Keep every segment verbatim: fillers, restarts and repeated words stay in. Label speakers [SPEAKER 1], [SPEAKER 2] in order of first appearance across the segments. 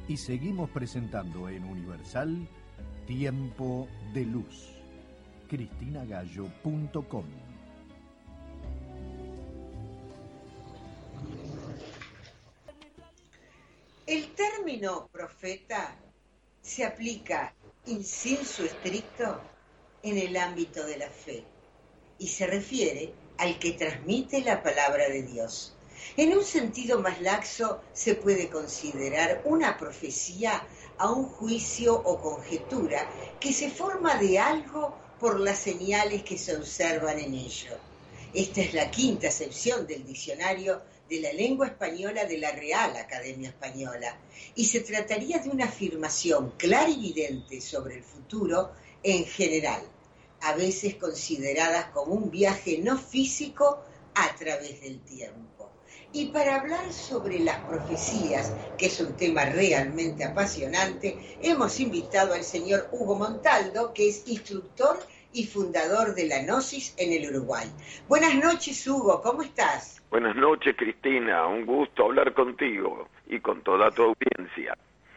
[SPEAKER 1] y seguimos presentando en Universal Tiempo de Luz. cristina gallo punto com.
[SPEAKER 2] El término profeta se aplica in sensu estricto en el ámbito de la fe y se refiere al que transmite la palabra de Dios. En un sentido más laxo se puede considerar una profecía a un juicio o conjetura que se forma de algo por las señales que se observan en ello. Esta es la quinta acepción del diccionario de la lengua española de la Real Academia Española, y se trataría de una afirmación clarividente sobre el futuro en general, a veces consideradas como un viaje no físico a través del tiempo. Y para hablar sobre las profecías, que es un tema realmente apasionante, hemos invitado al señor Hugo Montaldo, que es instructor y fundador de la Gnosis en el Uruguay. Buenas noches, Hugo, ¿cómo estás?
[SPEAKER 3] Buenas noches, Cristina, un gusto hablar contigo y con toda tu audiencia.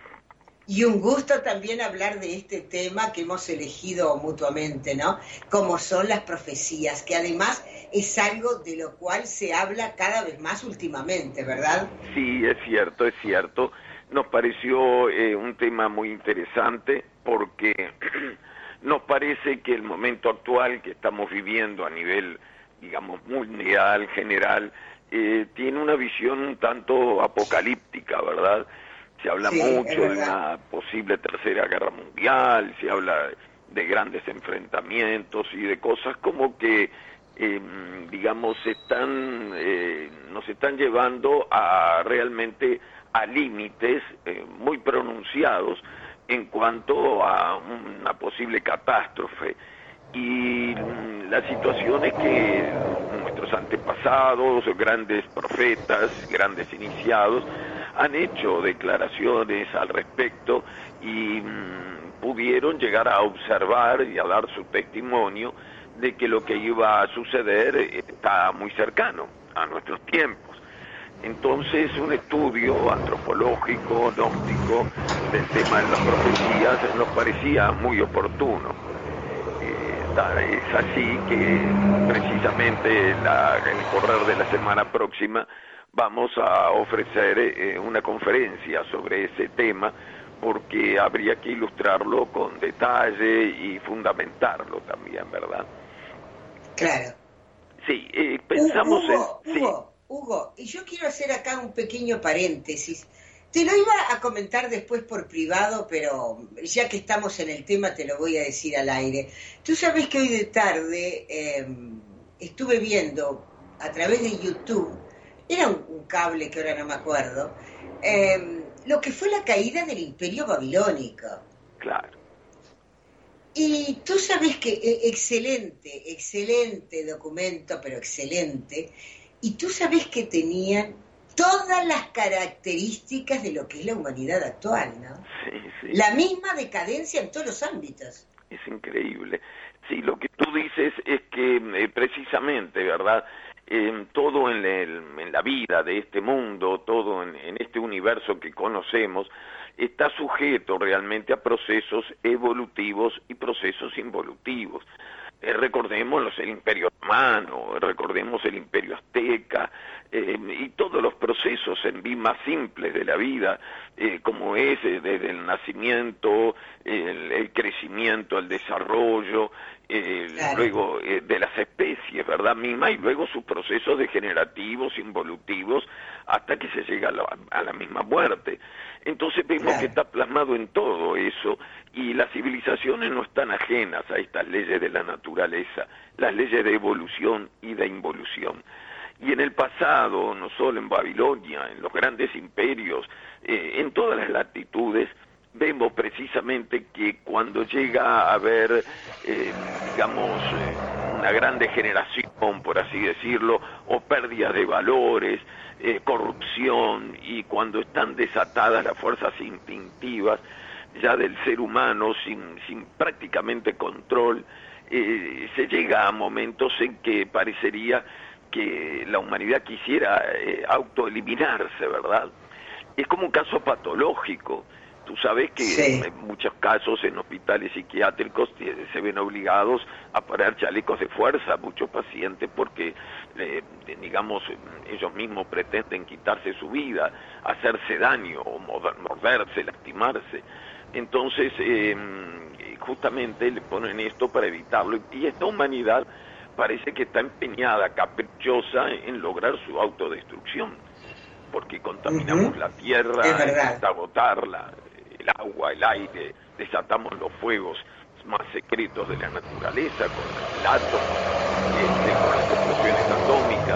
[SPEAKER 2] Y un gusto también hablar de este tema que hemos elegido mutuamente, ¿no? Como son las profecías, que además es algo de lo cual se habla cada vez más últimamente, ¿verdad?
[SPEAKER 3] Sí, es cierto, es cierto. Nos pareció eh, un tema muy interesante porque nos parece que el momento actual que estamos viviendo a nivel, digamos, mundial, general, eh, tiene una visión un tanto apocalíptica, ¿verdad? Se habla sí, mucho de una posible tercera guerra mundial, se habla de grandes enfrentamientos y de cosas como que, eh, digamos, están, eh, nos están llevando a realmente a límites eh, muy pronunciados en cuanto a una posible catástrofe. Y la situación es que nuestros antepasados, grandes profetas, grandes iniciados, han hecho declaraciones al respecto y mmm, pudieron llegar a observar y a dar su testimonio de que lo que iba a suceder está muy cercano a nuestros tiempos. Entonces, un estudio antropológico, gnóstico, del tema de las profecías nos parecía muy oportuno. Eh, es así que precisamente la, en el correr de la semana próxima vamos a ofrecer eh, una conferencia sobre ese tema, porque habría que ilustrarlo con detalle y fundamentarlo también, ¿verdad?
[SPEAKER 2] Claro.
[SPEAKER 3] Sí, eh, pensamos
[SPEAKER 2] Hugo,
[SPEAKER 3] en...
[SPEAKER 2] Hugo,
[SPEAKER 3] sí.
[SPEAKER 2] Hugo, y yo quiero hacer acá un pequeño paréntesis. Te lo iba a comentar después por privado, pero ya que estamos en el tema te lo voy a decir al aire. Tú sabes que hoy de tarde eh, estuve viendo a través de YouTube, era un, un cable que ahora no me acuerdo, eh, lo que fue la caída del Imperio Babilónico.
[SPEAKER 3] Claro.
[SPEAKER 2] Y tú sabes que eh, excelente, excelente documento, pero excelente, y tú sabes que tenían todas las características de lo que es la humanidad actual, ¿no?
[SPEAKER 3] Sí, sí.
[SPEAKER 2] La misma decadencia en todos los ámbitos.
[SPEAKER 3] Es increíble. Sí, lo que tú dices es que eh, precisamente, ¿verdad?, Eh, todo en, el, en la vida de este mundo, todo en, en este universo que conocemos, está sujeto realmente a procesos evolutivos y procesos involutivos. Eh, recordemos el Imperio Romano, recordemos el Imperio Azteca, eh, y todos los procesos en sí más simples de la vida, eh, como es eh, desde el nacimiento, el, el crecimiento, el desarrollo, eh, claro. luego eh, de las especies, ¿verdad? Misma, y luego sus procesos degenerativos, involutivos, hasta que se llega a la, a la misma muerte. Entonces vemos claro. que está plasmado en todo eso, y las civilizaciones no están ajenas a estas leyes de la naturaleza, las leyes de evolución y de involución. Y en el pasado, no solo en Babilonia, en los grandes imperios, eh, en todas las latitudes, vemos precisamente que cuando llega a haber, eh, digamos, eh, una gran degeneración, por así decirlo, o pérdida de valores, eh, corrupción, y cuando están desatadas las fuerzas instintivas ya del ser humano sin, sin prácticamente control, eh, se llega a momentos en que parecería que la humanidad quisiera eh, autoeliminarse, ¿verdad? Es como un caso patológico, Tú sabes que
[SPEAKER 2] Sí.
[SPEAKER 3] en muchos casos en hospitales psiquiátricos se ven obligados a poner chalecos de fuerza a muchos pacientes porque, eh, digamos, ellos mismos pretenden quitarse su vida, hacerse daño, o morderse, lastimarse. Entonces, eh, justamente le ponen esto para evitarlo. Y esta humanidad parece que está empeñada, caprichosa, en lograr su autodestrucción, porque contaminamos
[SPEAKER 2] Uh-huh.
[SPEAKER 3] la tierra
[SPEAKER 2] Es verdad.
[SPEAKER 3] hasta agotarla, el agua, el aire, desatamos los fuegos más secretos de la naturaleza con el átomo, este, con las explosiones atómicas.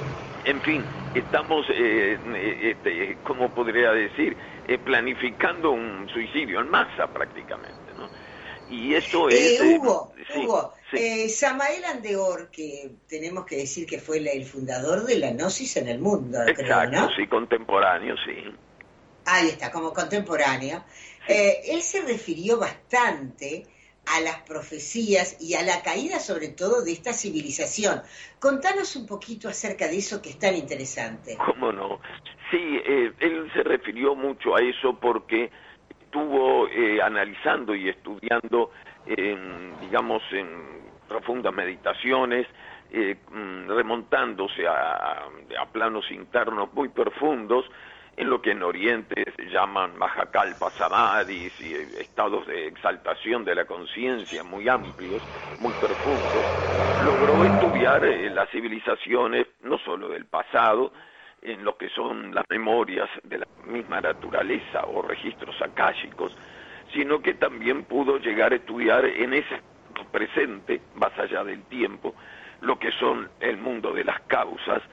[SPEAKER 3] En fin, estamos, eh, este, ¿cómo podría decir? Eh, planificando un suicidio en masa prácticamente, ¿no? Y esto es...
[SPEAKER 2] Eh,
[SPEAKER 3] Eh,
[SPEAKER 2] Hugo,
[SPEAKER 3] sí,
[SPEAKER 2] Hugo,
[SPEAKER 3] sí,
[SPEAKER 2] eh, Samael Andeor, que tenemos que decir que fue la- el fundador de la gnosis en el mundo, creo,
[SPEAKER 3] exacto,
[SPEAKER 2] ¿no?
[SPEAKER 3] sí, contemporáneo, sí.
[SPEAKER 2] Ahí está, como contemporáneo.
[SPEAKER 3] Sí.
[SPEAKER 2] Eh, él se refirió bastante a las profecías y a la caída sobre todo de esta civilización. Contanos un poquito acerca de eso que es tan interesante.
[SPEAKER 3] ¿Cómo no? Sí, eh, él se refirió mucho a eso porque estuvo eh, analizando y estudiando, eh, digamos, en profundas meditaciones, eh, remontándose a, a planos internos muy profundos, en lo que en Oriente se llaman Mahakalpa Samadhis y estados de exaltación de la conciencia muy amplios, muy profundos. Logró estudiar eh, las civilizaciones, no solo del pasado, en lo que son las memorias de la misma naturaleza o registros akáshicos, sino que también pudo llegar a estudiar en ese presente, más allá del tiempo, lo que son el mundo de las causas,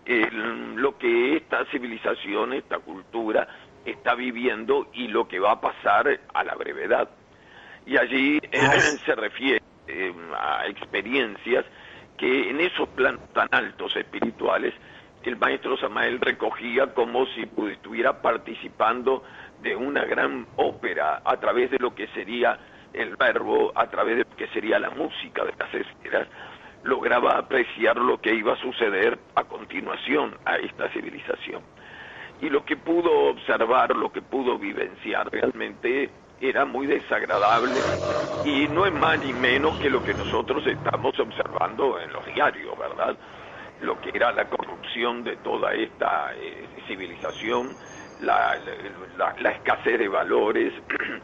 [SPEAKER 3] el, lo que esta civilización, esta cultura está viviendo y lo que va a pasar a la brevedad. Y allí eh, se refiere eh, a experiencias que en esos planos tan altos espirituales el maestro Samael recogía como si estuviera participando de una gran ópera a través de lo que sería el verbo, a través de lo que sería la música de las esferas, lograba apreciar lo que iba a suceder a continuación a esta civilización. Y lo que pudo observar, lo que pudo vivenciar realmente era muy desagradable y no es más ni menos que lo que nosotros estamos observando en los diarios, ¿verdad? Lo que era la corrupción de toda esta eh, civilización, la, la, la escasez de valores,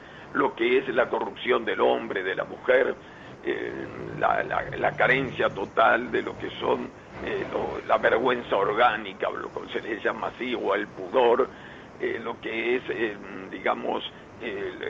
[SPEAKER 3] lo que es la corrupción del hombre, de la mujer, eh, la, la, la carencia total de lo que son eh, lo, la vergüenza orgánica, lo que se le llama así, o el pudor, eh, lo que es, eh, digamos, el, el,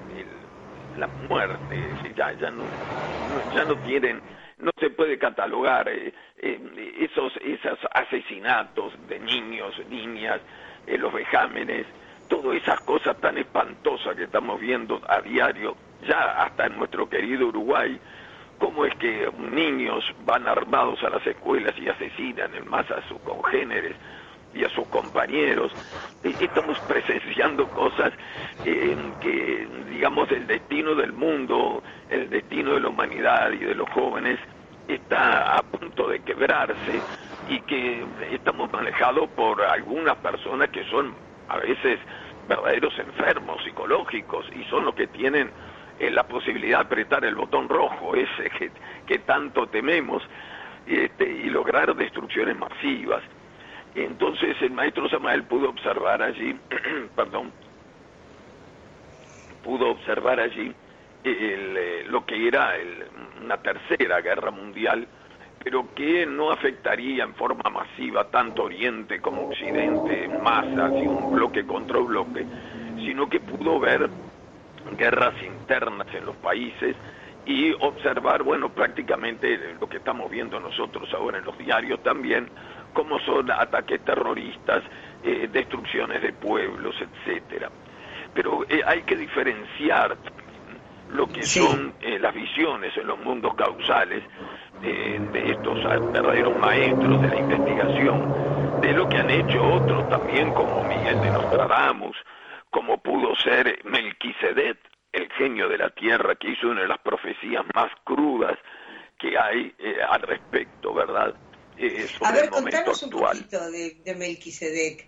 [SPEAKER 3] el, la muerte, ya, ya, no, no, ya no tienen, no se puede catalogar eh, eh, esos, esos asesinatos de niños, niñas, eh, los vejámenes, todas esas cosas tan espantosas que estamos viendo a diario, ya hasta en nuestro querido Uruguay. ¿Cómo es que niños van armados a las escuelas y asesinan en masa a sus congéneres y a sus compañeros? Estamos presenciando cosas eh, que, digamos, el destino del mundo, el destino de la humanidad y de los jóvenes está a punto de quebrarse, y que estamos manejados por algunas personas que son a veces verdaderos enfermos psicológicos, y son los que tienen eh, la posibilidad de apretar el botón rojo ese que, que tanto tememos, este, y lograr destrucciones masivas. Entonces el maestro Samael pudo observar allí, perdón, pudo observar allí el, eh, lo que era el, una tercera guerra mundial, pero que no afectaría en forma masiva tanto Oriente como Occidente en masa, así un bloque contra bloque, sino que pudo ver guerras internas en los países y observar, bueno, prácticamente lo que estamos viendo nosotros ahora en los diarios también, como son ataques terroristas, eh, destrucciones de pueblos, etcétera. Pero eh, hay que diferenciar lo que sí. son eh, las visiones en los mundos causales eh, de estos verdaderos maestros de la investigación, de lo que han hecho otros también, como Miguel de Nostradamus, como pudo ser Melquisedec, el genio de la tierra, que hizo una de las profecías más crudas que hay eh, al respecto, ¿verdad? Eh, sobre
[SPEAKER 2] A ver,
[SPEAKER 3] el momento
[SPEAKER 2] contanos
[SPEAKER 3] actual.
[SPEAKER 2] un poquito de, de Melquisedec.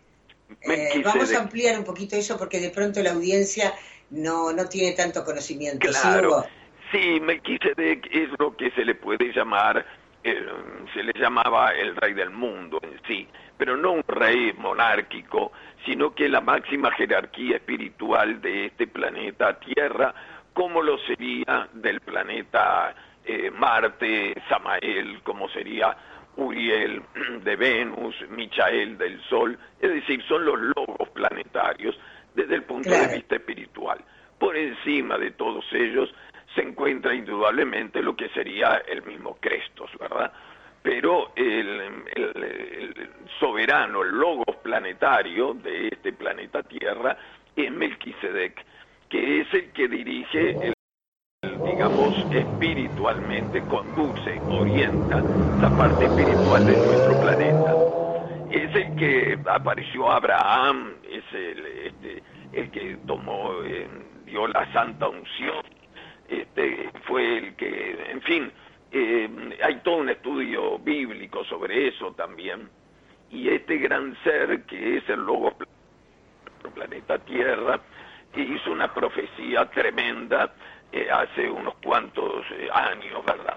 [SPEAKER 2] Eh, vamos a ampliar un poquito eso porque de pronto la audiencia no, no tiene tanto conocimiento.
[SPEAKER 3] Claro, sí, Melquisedec es lo que se le puede llamar, eh, se le llamaba el rey del mundo en sí, pero no un rey monárquico, sino que la máxima jerarquía espiritual de este planeta Tierra, como lo sería del planeta eh, Marte, Samael, como sería Uriel de Venus, Michael del Sol, es decir, son los logos planetarios desde el punto claro. de vista espiritual. Por encima de todos ellos se encuentra indudablemente lo que sería el mismo Crestos, ¿verdad? Pero el, el, el soberano, el logos planetario de este planeta Tierra es Melquisedec, que es el que dirige el digamos, espiritualmente conduce, orienta la parte espiritual de nuestro planeta. Es el que apareció Abraham, es el, este, el que tomó, eh, dio la santa unción, este, fue el que, en fin, eh, hay todo un estudio bíblico sobre eso también, y este gran ser que es el logos del planeta Tierra, hizo una profecía tremenda Eh, hace unos cuantos eh, años, ¿verdad?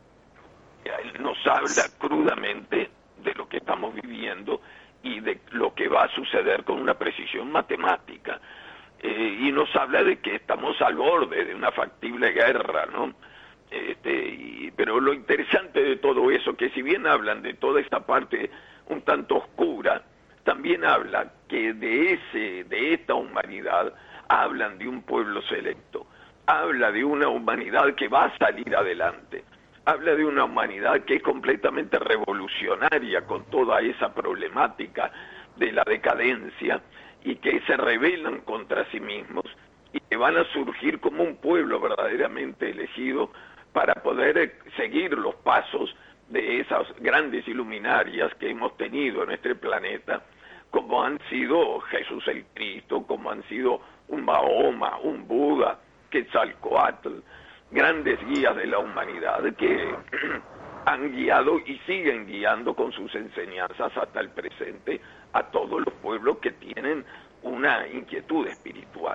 [SPEAKER 3] Él nos habla crudamente de lo que estamos viviendo y de lo que va a suceder con una precisión matemática. Eh, y nos habla de que estamos al borde de una factible guerra, ¿no? Este, y, pero lo interesante de todo eso, que si bien hablan de toda esta parte un tanto oscura, también habla que de, ese, de esta humanidad hablan de un pueblo selecto. Habla de una humanidad que va a salir adelante, habla de una humanidad que es completamente revolucionaria con toda esa problemática de la decadencia y que se rebelan contra sí mismos y que van a surgir como un pueblo verdaderamente elegido para poder seguir los pasos de esas grandes iluminarias que hemos tenido en este planeta, como han sido Jesús el Cristo, como han sido un Mahoma, un Buda, Quetzalcóatl, grandes guías de la humanidad que han guiado y siguen guiando con sus enseñanzas hasta el presente a todos los pueblos que tienen una inquietud espiritual.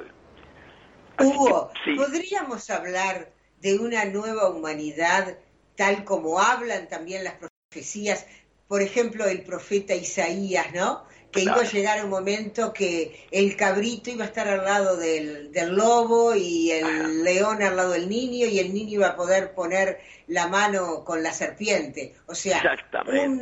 [SPEAKER 2] Hugo, que, sí. ¿podríamos hablar de una nueva humanidad tal como hablan también las profecías? Por ejemplo, el profeta Isaías, ¿no? Que claro. iba a llegar un momento que el cabrito iba a estar al lado del, del lobo y el Ajá. león al lado del niño y el niño iba a poder poner la mano con la serpiente. O sea, una,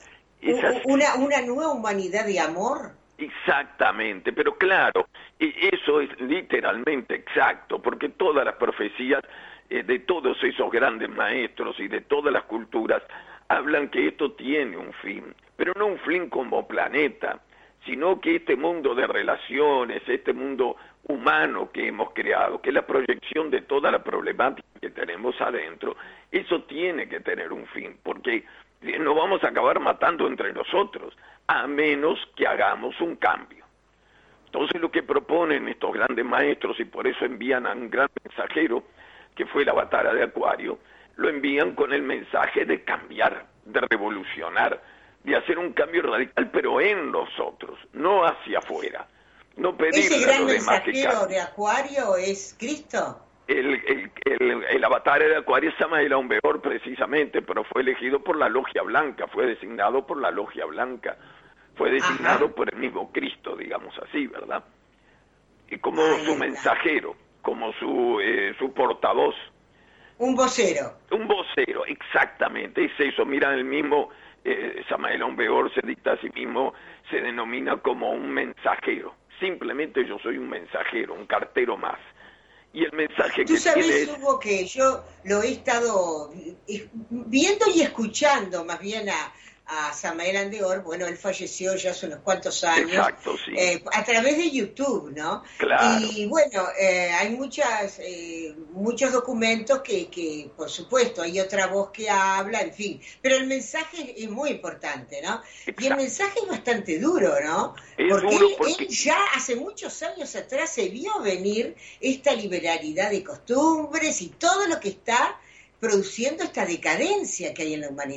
[SPEAKER 2] una, una nueva humanidad de amor.
[SPEAKER 3] Exactamente, pero claro, eso es literalmente exacto, porque todas las profecías eh, de todos esos grandes maestros y de todas las culturas hablan que esto tiene un fin, pero no un fin como planeta, sino que este mundo de relaciones, este mundo humano que hemos creado, que es la proyección de toda la problemática que tenemos adentro, eso tiene que tener un fin, porque nos vamos a acabar matando entre nosotros, a menos que hagamos un cambio. Entonces lo que proponen estos grandes maestros, y por eso envían a un gran mensajero, que fue la Batara de Acuario, lo envían con el mensaje de cambiar, de revolucionar, de hacer un cambio radical, pero en nosotros, no hacia afuera. No pedirle
[SPEAKER 2] ¿Ese gran
[SPEAKER 3] a los demás que
[SPEAKER 2] mensajero de Acuario es Cristo?
[SPEAKER 3] El, el, el, el avatar de Acuario es Samael Aun Weor, precisamente, pero fue elegido por la Logia Blanca, fue designado por la Logia Blanca, fue designado Ajá. por el mismo Cristo, digamos así, ¿verdad? Y como Ahí su está. mensajero, como su, eh, su portavoz.
[SPEAKER 2] Un vocero.
[SPEAKER 3] Un vocero, exactamente, es eso. Mira, el mismo eh, Samael Aun Weor se dicta a sí mismo, se denomina como un mensajero. Simplemente yo soy un mensajero, un cartero más. Y el mensaje
[SPEAKER 2] Tú
[SPEAKER 3] que
[SPEAKER 2] sabes,
[SPEAKER 3] tiene es...
[SPEAKER 2] Hugo, que yo lo he estado viendo y escuchando más bien a, a Samael Aun Weor. Bueno, él falleció ya hace unos cuantos años.
[SPEAKER 3] Exacto, sí.
[SPEAKER 2] Eh, a través de YouTube, ¿no?
[SPEAKER 3] Claro.
[SPEAKER 2] Y bueno, eh, hay muchas, eh, muchos documentos que, que, por supuesto, hay otra voz que habla, en fin. Pero el mensaje es muy importante, ¿no? Exacto. Y el mensaje es bastante duro, ¿no?
[SPEAKER 3] Es
[SPEAKER 2] porque,
[SPEAKER 3] duro
[SPEAKER 2] él,
[SPEAKER 3] porque
[SPEAKER 2] él ya hace muchos años atrás se vio venir esta liberalidad de costumbres y todo lo que está produciendo esta decadencia que hay en la humanidad.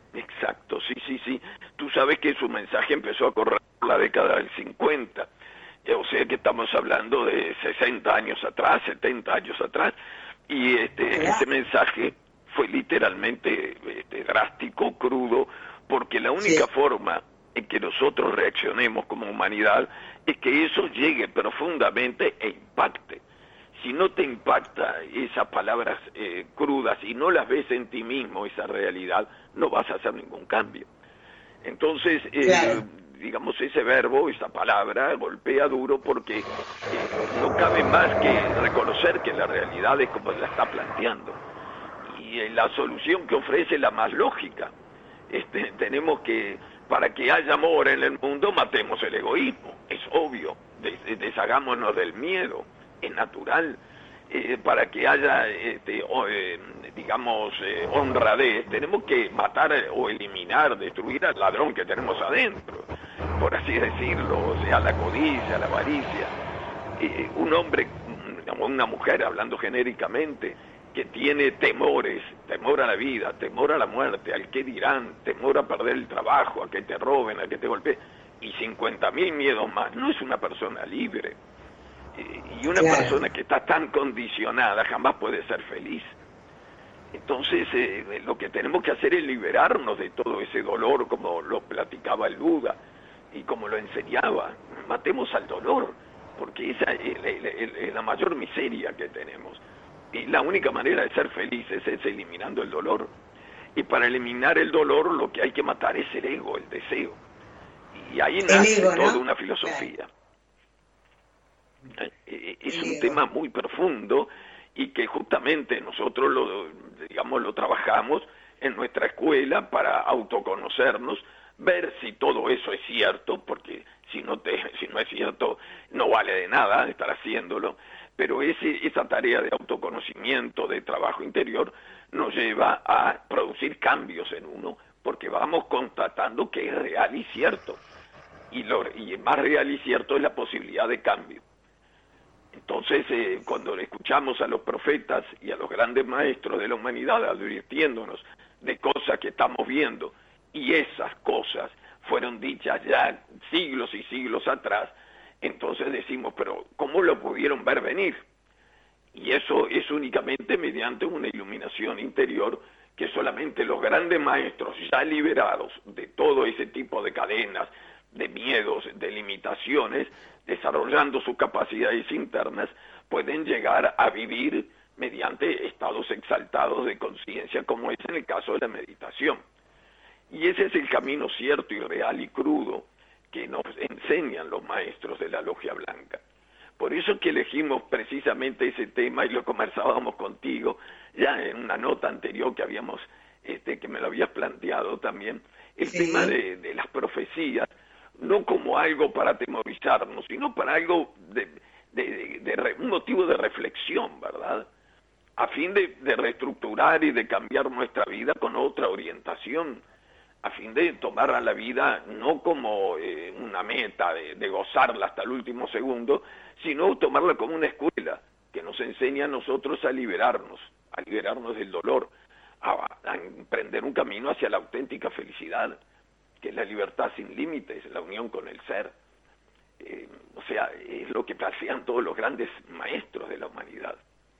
[SPEAKER 3] Exacto, sí, sí, sí. Tú sabes que su mensaje empezó a correr en la década del cincuenta, o sea que estamos hablando de sesenta años atrás, setenta años atrás, y este,
[SPEAKER 2] Claro.
[SPEAKER 3] ese mensaje fue literalmente este, drástico, crudo, porque la única
[SPEAKER 2] Sí.
[SPEAKER 3] forma en que nosotros reaccionemos como humanidad es que eso llegue profundamente e impacte. Si no te impacta esas palabras eh, crudas y no las ves en ti mismo, esa realidad, no vas a hacer ningún cambio. Entonces, eh,
[SPEAKER 2] Claro.
[SPEAKER 3] digamos, ese verbo, esa palabra, golpea duro porque eh, no cabe más que reconocer que la realidad es como la está planteando. Y eh, la solución que ofrece es la más lógica. Este, tenemos que, para que haya amor en el mundo, matemos el egoísmo, es obvio, des, deshagámonos del miedo, es natural. Eh, para que haya, este, o, eh, digamos, eh, honradez, tenemos que matar o eliminar, destruir al ladrón que tenemos adentro, por así decirlo, o sea, la codicia, la avaricia. Eh, un hombre, una mujer, hablando genéricamente, que tiene temores, temor a la vida, temor a la muerte, al qué dirán, temor a perder el trabajo, a que te roben, a que te golpeen, y cincuenta mil miedos más, no es una persona libre. Y una
[SPEAKER 2] Claro.
[SPEAKER 3] persona que está tan condicionada jamás puede ser feliz. Entonces, eh, lo que tenemos que hacer es liberarnos de todo ese dolor, como lo platicaba el Buda y como lo enseñaba. Matemos al dolor, porque esa es la, la, la mayor miseria que tenemos. Y la única manera de ser felices es eliminando el dolor. Y para eliminar el dolor, lo que hay que matar es el ego, el deseo. Y ahí nace
[SPEAKER 2] ego, ¿no?
[SPEAKER 3] toda una filosofía. Claro. Es un tema muy profundo y que justamente nosotros lo, digamos, lo trabajamos en nuestra escuela para autoconocernos, ver si todo eso es cierto, porque si no te, si no es cierto no vale de nada estar haciéndolo, pero ese, esa tarea de autoconocimiento, de trabajo interior, nos lleva a producir cambios en uno, porque vamos constatando que es real y cierto, y, lo, y más real y cierto es la posibilidad de cambio. Entonces, eh, cuando escuchamos a los profetas y a los grandes maestros de la humanidad advirtiéndonos de cosas que estamos viendo, y esas cosas fueron dichas ya siglos y siglos atrás, entonces decimos, pero ¿cómo lo pudieron ver venir? Y eso es únicamente mediante una iluminación interior que solamente los grandes maestros ya liberados de todo ese tipo de cadenas, de miedos, de limitaciones, desarrollando sus capacidades internas, pueden llegar a vivir mediante estados exaltados de conciencia, como es en el caso de la meditación. Y ese es el camino cierto y real y crudo que nos enseñan los maestros de la Logia Blanca. Por eso que elegimos precisamente ese tema y lo conversábamos contigo ya en una nota anterior que habíamos, este, que me lo habías planteado también, el sí. tema de, de las profecías, no como algo para atemorizarnos, sino para algo de, de, de, de un motivo de reflexión, ¿verdad? A fin de, de reestructurar y de cambiar nuestra vida con otra orientación, a fin de tomar a la vida no como eh, una meta de, de gozarla hasta el último segundo, sino tomarla como una escuela que nos enseña a nosotros a liberarnos, a liberarnos del dolor, a, a emprender un camino hacia la auténtica felicidad, que es la libertad sin límites, la unión con el ser. Eh, o sea, es lo que plantean todos los grandes maestros de la humanidad.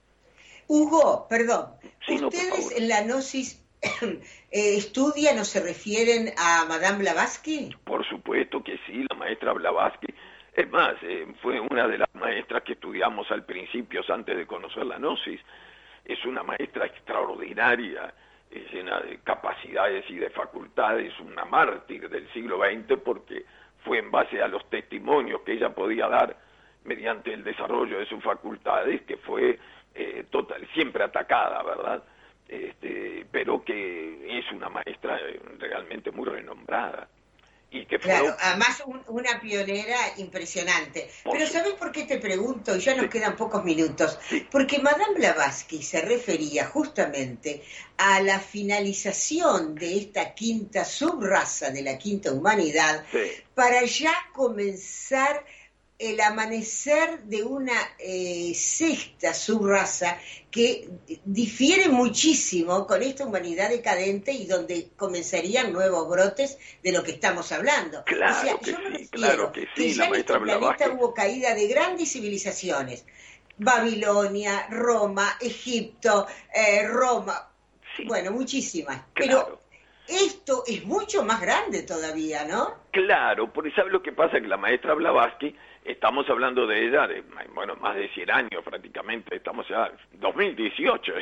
[SPEAKER 2] Hugo, perdón,
[SPEAKER 3] sí,
[SPEAKER 2] ¿ustedes
[SPEAKER 3] no,
[SPEAKER 2] en la Gnosis eh, estudian o se refieren a Madame Blavatsky?
[SPEAKER 3] Por supuesto que sí, la maestra Blavatsky. Es más, eh, fue una de las maestras que estudiamos al principio, antes de conocer la Gnosis. Es una maestra extraordinaria, llena de capacidades y de facultades, una mártir del siglo veinte, porque fue en base a los testimonios que ella podía dar mediante el desarrollo de sus facultades, que fue eh, total, siempre atacada, ¿verdad? Este, pero que es una maestra realmente muy renombrada. Y que fue...
[SPEAKER 2] Claro, además un, una pionera impresionante. Por Pero ¿sabes por qué te pregunto? Y ya nos sí. quedan pocos minutos.
[SPEAKER 3] Sí.
[SPEAKER 2] Porque Madame Blavatsky se refería justamente a la finalización de esta quinta subraza de la quinta humanidad,
[SPEAKER 3] sí.
[SPEAKER 2] para ya comenzar el amanecer de una eh, sexta subraza que difiere muchísimo con esta humanidad decadente y donde comenzarían nuevos brotes de lo que estamos hablando.
[SPEAKER 3] Claro
[SPEAKER 2] o sea,
[SPEAKER 3] que
[SPEAKER 2] yo me
[SPEAKER 3] sí,
[SPEAKER 2] refiero
[SPEAKER 3] claro que sí,
[SPEAKER 2] que ya
[SPEAKER 3] la
[SPEAKER 2] en
[SPEAKER 3] maestra
[SPEAKER 2] este planeta
[SPEAKER 3] Blavatsky.
[SPEAKER 2] hubo caída de grandes civilizaciones. Babilonia, Roma, Egipto, eh, Roma,
[SPEAKER 3] Sí,
[SPEAKER 2] bueno, muchísimas.
[SPEAKER 3] claro.
[SPEAKER 2] Pero esto es mucho más grande todavía, ¿no?
[SPEAKER 3] Claro, porque ¿sabe lo que pasa? Que la maestra Blavatsky, estamos hablando de ella de, bueno, más de cien años prácticamente, estamos ya dos mil dieciocho,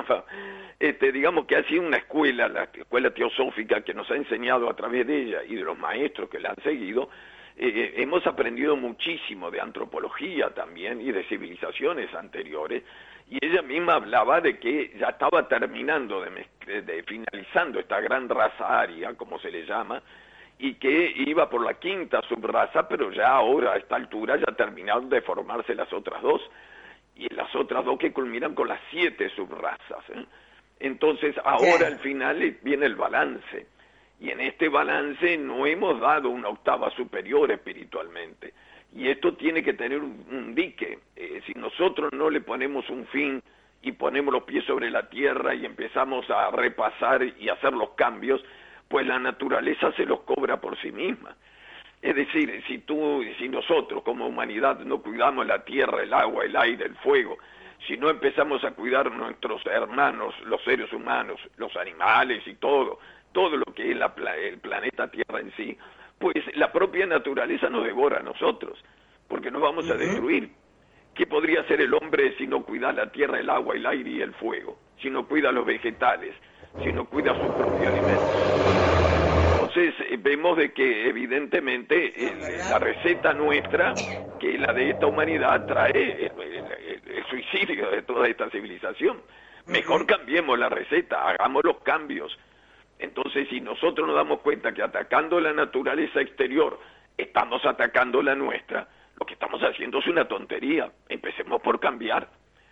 [SPEAKER 3] este, digamos que ha sido una escuela, la escuela teosófica que nos ha enseñado a través de ella y de los maestros que la han seguido, eh, hemos aprendido muchísimo de antropología también y de civilizaciones anteriores, y ella misma hablaba de que ya estaba terminando, de, de finalizando esta gran raza aria, como se le llama, y que iba por la quinta subraza, pero ya ahora a esta altura ya terminaron de formarse las otras dos, y las otras dos que culminan con las siete subrazas, ¿eh? Entonces ahora al final viene el balance, y en este balance no hemos dado una octava superior espiritualmente, y esto tiene que tener un, un dique. Eh, si nosotros no le ponemos un fin y ponemos los pies sobre la tierra y empezamos a repasar y hacer los cambios, pues la naturaleza se los cobra por sí misma. Es decir, si tú, si nosotros como humanidad no cuidamos la tierra, el agua, el aire, el fuego, si no empezamos a cuidar nuestros hermanos, los seres humanos, los animales y todo, todo lo que es la, el planeta Tierra en sí, pues la propia naturaleza nos devora a nosotros, porque nos vamos a destruir. ¿Qué podría hacer el hombre si no cuida la tierra, el agua, el aire y el fuego? Si no cuida los vegetales, si no cuida su propio alimento. Entonces eh, vemos de que evidentemente el, la receta nuestra, que la de esta humanidad, trae el, el, el suicidio de toda esta civilización. Mejor cambiemos la receta, hagamos los cambios. Entonces, si nosotros nos damos cuenta que atacando la naturaleza exterior estamos atacando la nuestra, lo que estamos haciendo es una tontería. Empecemos por cambiar.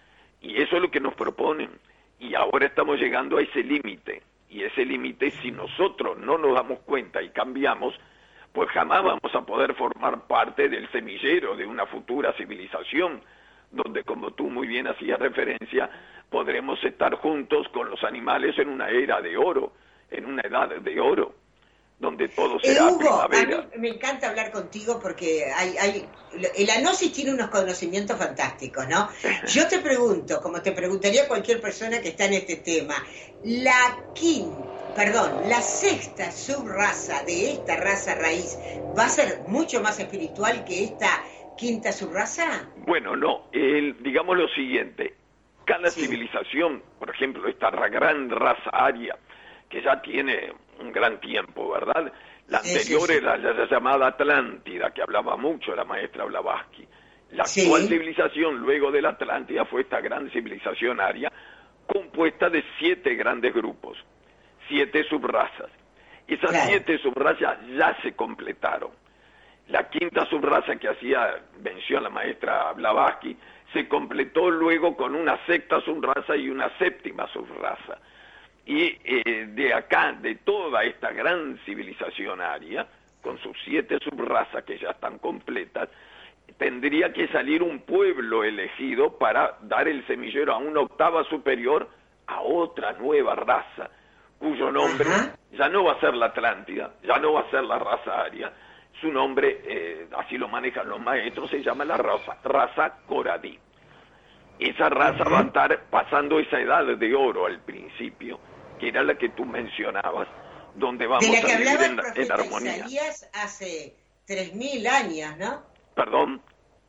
[SPEAKER 3] Y eso es lo que nos proponen. Y ahora estamos llegando a ese límite. Y ese límite, si nosotros no nos damos cuenta y cambiamos, pues jamás vamos a poder formar parte del semillero de una futura civilización, donde, como tú muy bien hacías referencia, podremos estar juntos con los animales en una era de oro, en una edad de oro, donde todo será
[SPEAKER 2] eh, Hugo,
[SPEAKER 3] primavera.
[SPEAKER 2] A mí me encanta hablar contigo porque hay, hay, el Anosis tiene unos conocimientos fantásticos, ¿no? Yo te pregunto, como te preguntaría cualquier persona que está en este tema, la quinta, perdón, la sexta subraza de esta raza raíz va a ser mucho más espiritual que esta quinta subraza.
[SPEAKER 3] Bueno, no, el, digamos lo siguiente, cada sí. civilización, por ejemplo, esta gran raza aria, que ya tiene un gran tiempo, ¿verdad? La anterior sí, sí, sí. era la, la llamada Atlántida, que hablaba mucho la maestra Blavatsky. La sí. actual civilización, luego de la Atlántida, fue esta gran civilización aria, compuesta de siete grandes grupos, siete subrazas. Esas claro. siete subrazas ya se completaron. La quinta subraza que hacía mención la maestra Blavatsky se completó luego con una sexta subraza y una séptima subraza. Y eh, de acá, de toda esta gran civilización aria, con sus siete subrazas que ya están completas, tendría que salir un pueblo elegido para dar el semillero a una octava superior a otra nueva raza, cuyo nombre uh-huh. ya no va a ser la Atlántida, ya no va a ser la raza aria. Su nombre, eh, así lo manejan los maestros, se llama la raza, raza Coradí. Esa raza uh-huh. va a estar pasando esa edad de oro al principio, que era la que tú mencionabas, donde vamos
[SPEAKER 2] de la que
[SPEAKER 3] a vivir en,
[SPEAKER 2] el
[SPEAKER 3] en armonía.
[SPEAKER 2] Isaías hace tres mil años, ¿no?
[SPEAKER 3] ¿Perdón?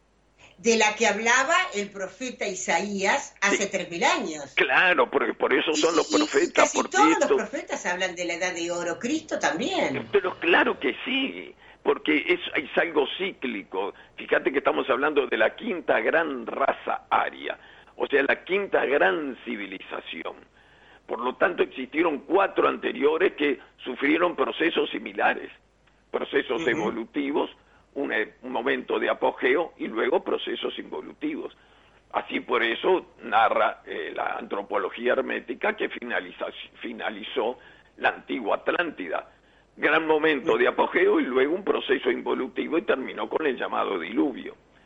[SPEAKER 2] De la que hablaba el profeta Isaías hace tres sí. mil años.
[SPEAKER 3] Claro, porque por eso son y, los profetas.
[SPEAKER 2] Y casi
[SPEAKER 3] porque
[SPEAKER 2] todos
[SPEAKER 3] esto...
[SPEAKER 2] los profetas hablan de la edad de oro, Cristo también.
[SPEAKER 3] Pero claro que sí, porque es, es algo cíclico. Fíjate que estamos hablando de la quinta gran raza aria, o sea, la quinta gran civilización. Por lo tanto, existieron cuatro anteriores que sufrieron procesos similares, procesos uh-huh. evolutivos, un, un momento de apogeo y luego procesos involutivos. Así por eso narra eh, la antropología hermética que finaliza, finalizó la antigua Atlántida. Gran momento de apogeo y luego un proceso involutivo y terminó con el llamado diluvio.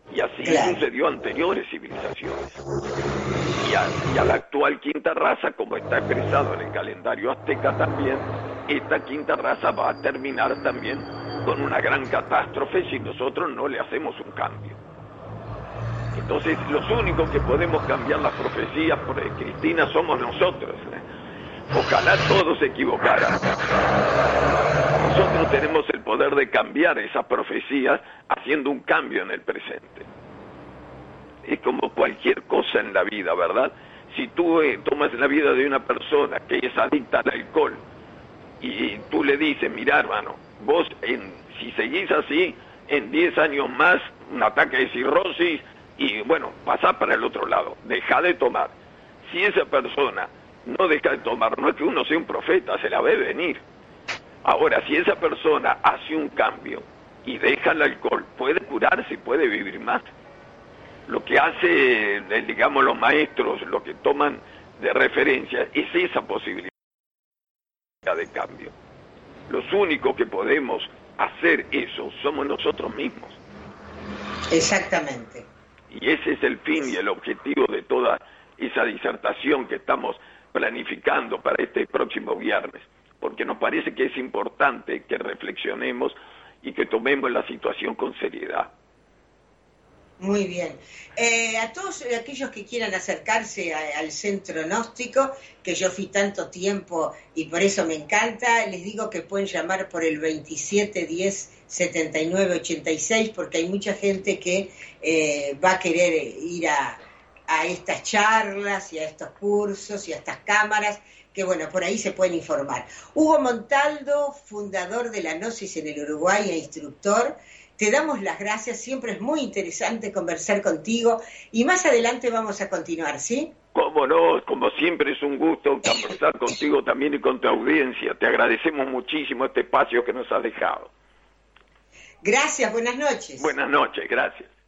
[SPEAKER 3] Y así
[SPEAKER 2] Claro.
[SPEAKER 3] sucedió a anteriores civilizaciones. Y a, y a la actual quinta raza, como está expresado en el calendario azteca también, esta quinta raza va a terminar también con una gran catástrofe si nosotros no le hacemos un cambio. Entonces, los únicos que podemos cambiar las profecías, por Cristina, somos nosotros. Ojalá todos se equivocaran. Nosotros tenemos el poder de cambiar esas profecías haciendo un cambio en el presente. Es como cualquier cosa en la vida, ¿verdad? Si tú eh, tomas la vida de una persona que es adicta al alcohol y tú le dices, mira hermano, vos en, si seguís así, en diez años más, un ataque de cirrosis y bueno, pasá para el otro lado, deja de tomar. Si esa persona no deja de tomar, no es que uno sea un profeta, se la ve venir. Ahora, si esa persona hace un cambio y deja el alcohol, puede curarse y puede vivir más. Lo que hace, digamos, los maestros, lo que toman de referencia, es esa posibilidad de cambio. Los únicos que podemos hacer eso somos nosotros mismos.
[SPEAKER 2] Exactamente.
[SPEAKER 3] Y ese es el fin y el objetivo de toda esa disertación que estamos planificando para este próximo viernes, porque nos parece que es importante que reflexionemos y que tomemos la situación con seriedad.
[SPEAKER 2] Muy bien. Eh, a todos aquellos que quieran acercarse a, al centro gnóstico, que yo fui tanto tiempo y por eso me encanta, les digo que pueden llamar por el veintisiete diez setenta y nueve ochenta y seis, porque hay mucha gente que eh, va a querer ir a, a estas charlas y a estos cursos y a estas cámaras, que bueno, por ahí se pueden informar. Hugo Montaldo, fundador de la Gnosis en el Uruguay e instructor, te damos las gracias, siempre es muy interesante conversar contigo y más adelante vamos a continuar, ¿sí?
[SPEAKER 3] Cómo no, como siempre es un gusto conversar contigo también y con tu audiencia. Te agradecemos muchísimo este espacio que nos has dejado.
[SPEAKER 2] Gracias, buenas noches.
[SPEAKER 3] Buenas noches, gracias.